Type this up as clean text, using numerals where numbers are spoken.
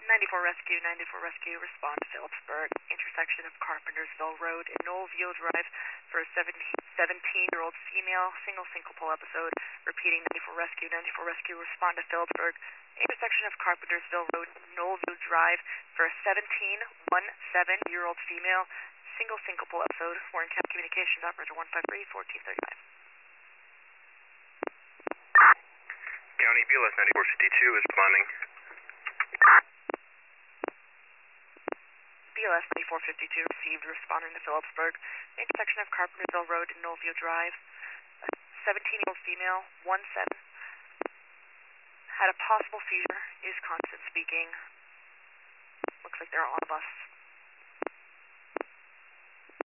94 Rescue, respond to Phillipsburg, intersection of Carpentersville Road and Knollview Drive for a 17-year-old female, single syncopal episode. Repeating, 94 Rescue, respond to Phillipsburg, intersection of Carpentersville Road and Knollview Drive for a 17-year-old female, single syncopal episode. We're in CAP communications, operator 153-1435. County BLS 9452 is responding. BLS 9452 received, responding to Phillipsburg, intersection of Carpentersville Road and Knollview Drive. A 17-year-old female, 17, had a possible seizure, is constant speaking. Looks like they're on a bus.